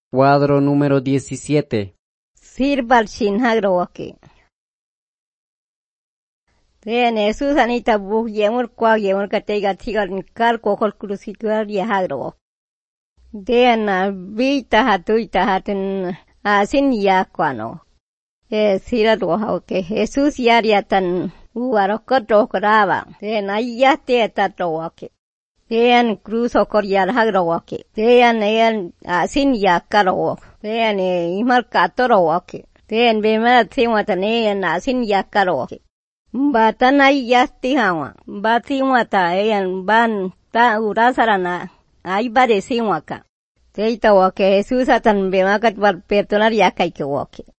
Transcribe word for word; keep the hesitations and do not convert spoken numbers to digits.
Cuadro número diecisiete. Sirbal shinhagrawaki. Then Jesus anita bu yemur kwa yemur katega tigar kal kokol krusituar yahagrawak. Then vita hatuita hatun asin yakwano. E sirado hauke Jesus yariatan uarokotro krava. Then ayate tatowake. Then cruz okorial hagrawake. Then en asin yakarawak. Then imal katorawake. Then bema tiwatane en asin yakarawake. Batan ay yasti hawa. Batiwata en ban ta urasarana. Ay baresiwaka. Teita wake Jesus atan bema kat perdonar yakay ke wake.